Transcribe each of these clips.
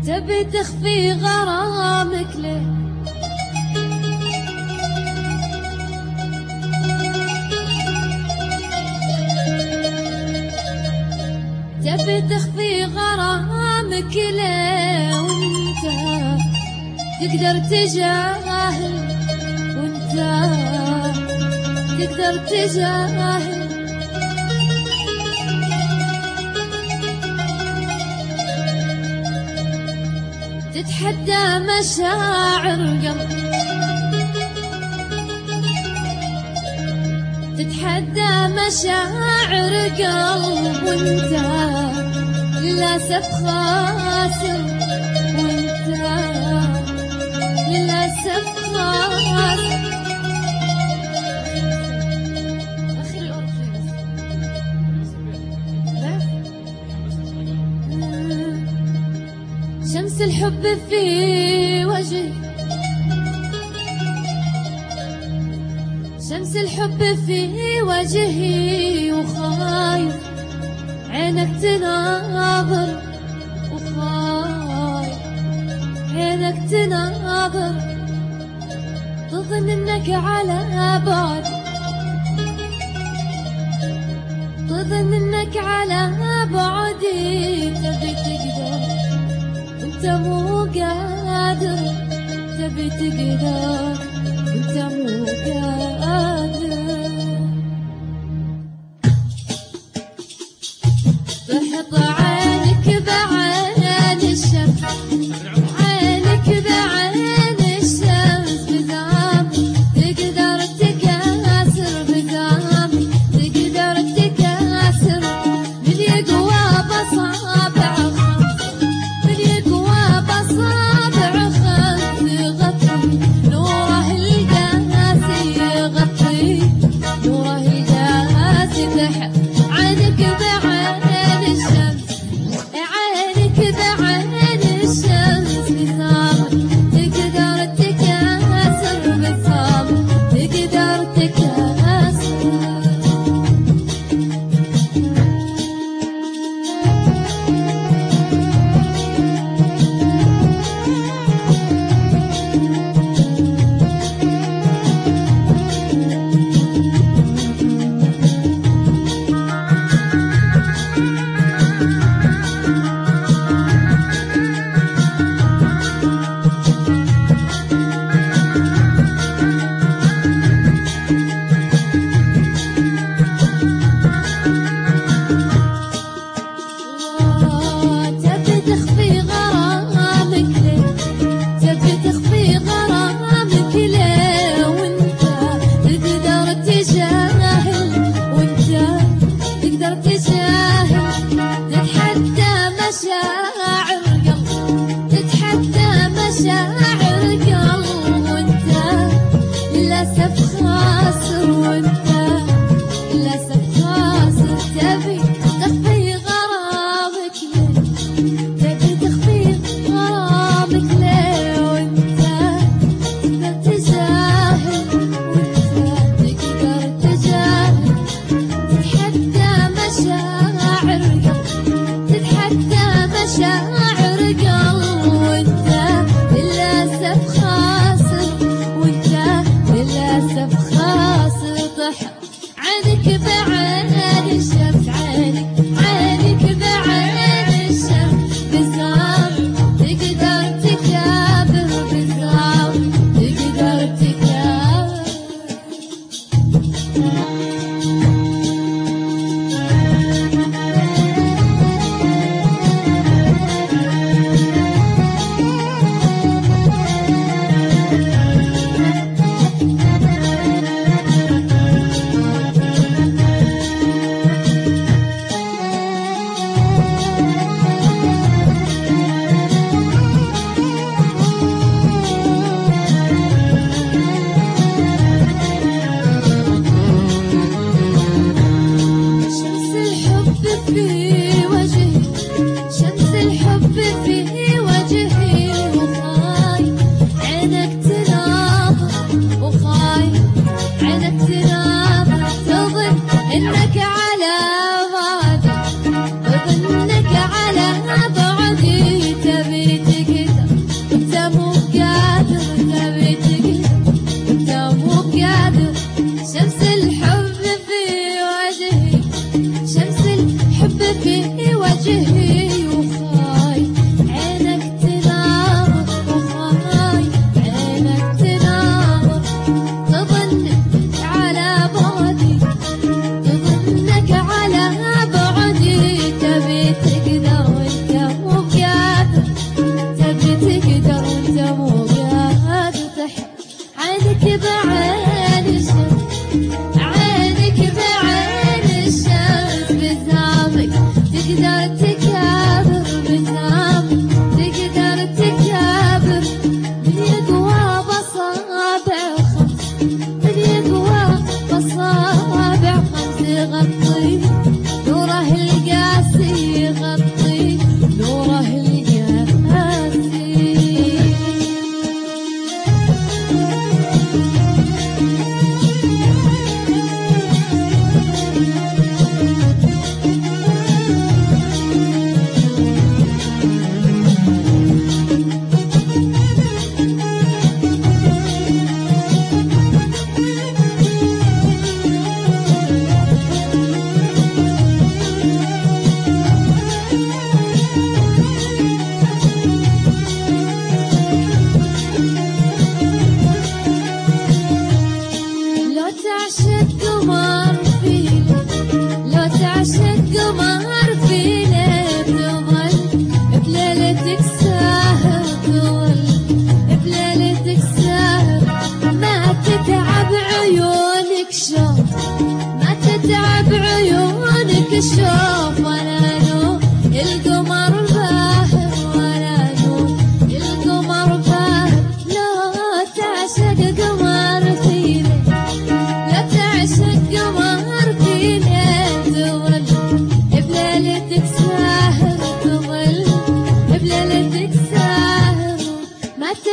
تبي تخفي غرامك ليه؟ تبي تخفي غرامك ليه وانت تقدر تجاهل، وانت تقدر تجاهل. تتحدى مشاعر قلب، تتحدى مشاعر قلب، وانت للأسف خاسر، وانت للأسف خاسر. أخي الأورفيس شمس الحب في وجهي، شمس الحب في وجهي، وخايف عينك تناظر، وخايف عينك تناظر، تظن انك على بعد، تظن انك على بعدي. تبي تقدر انت مو قادر، تبي تقدر انت مو قادر. تحط عينك بعين الشمس، عينك بعين الشمس، بزام تقدر تكاسر، بزام تقدر تكاسر. من يقوى بصابع خمس، من يقوى بصابع خمس، يغطي نوره القاسي، يغطي نوره القاسي. تحت عينك بعين الشمس، عينك بعين الشمس، بصام تقدر تكاسر، بصام تقدر تكاسر. تبي تخفي غرامك ليه؟ تبي تخفي غرامك ليه؟ وانت تقدر تجاهل، وانت تقدر تجاهل. تتحدى مشاعر قلب، تتحدى مشاعر قلب، وانت للأسف خاسر، وانت للأسف خاسر. تبي تخفي غرامك ليه؟ تبي تخفي غرامك ليه؟ وانت تقدر تجاهل، وانت تقدر تجاهل. تتحدى مشاعر قلب، تتحدى مشاعر قلب، وانت للأسف خاسر، وانت للأسف خاسر.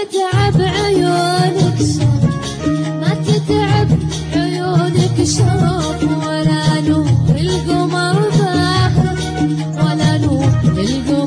تتعب عيونك شوف، ما تتعب عيونك شوف، ولا نور القمر باهر ولا نور القمر